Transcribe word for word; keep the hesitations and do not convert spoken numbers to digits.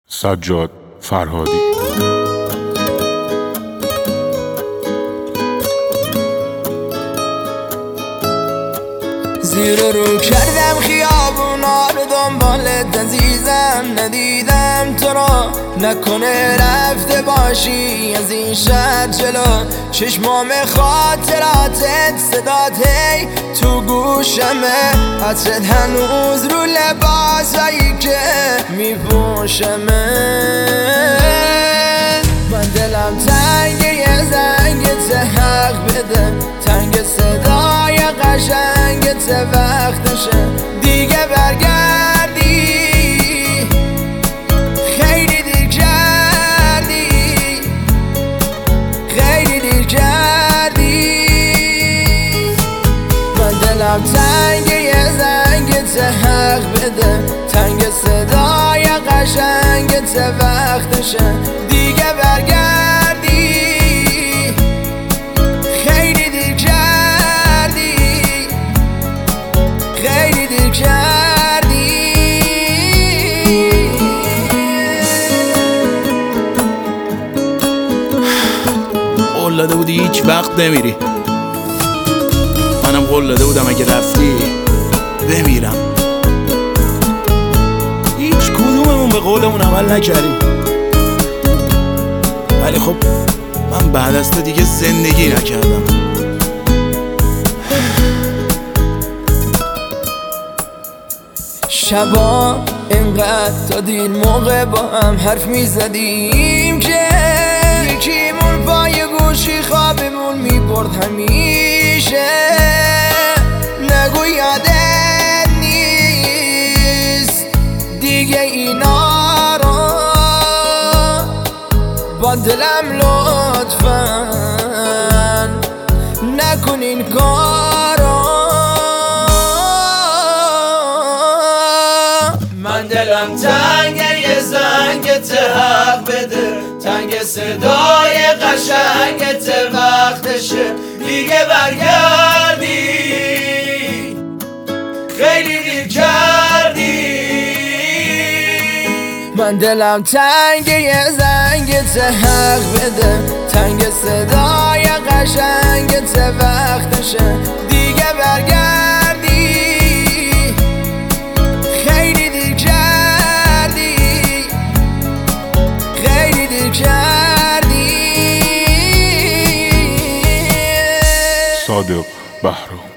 سجاد فرهادی. زیر رو کردم خیابونا رو دنبالت عزیزم، ندیدم تو را، نکنه رفته باشی از این شهر جلو. چشمام خاطراتت صدات هی تو گوشمه، عطرت هنوز رو لباسایی که میپوشمه. من دلم تنگه یه زنگت حق بده، تنگ صدای قشنگت وقتشه دیگه برگردی. خیلی دیر کردی، خیلی دیر کردی. من دلم تنگه یه زنگت حق بده، تنگ صدای قشنگت وقتشه دیگه برگردی. خیلی دیر کردی، خیلی دیر کردی. قول داده بودی هیچ وقت نمیری، منم قول داده بودم اگه رفتی بمیرم. هیچ کدوممون به قولمون عمل نکردیم، ولی خب من بعد از تو دیگه زندگی نکردم. شبا اینقدر تا دیر موقع با هم حرف میزدیم که یکیمون پای گوشی خوابمون میبرد همیشه. نگو یادت نیست دیگه اینا رو، با دلم لطفاً نکن این کارو. من دلم تنگه یه زنگت حق بده، تنگ صدای قشنگت وقتشه دیگه برگردی. خیلی دیر کردی. من دلم تنگه یه زنگت حق بده، تنگ صدای قشنگت وقتشه دیگه برگردی. خیلی دیر کردی، خیلی دیر کردی. صادق بهرام.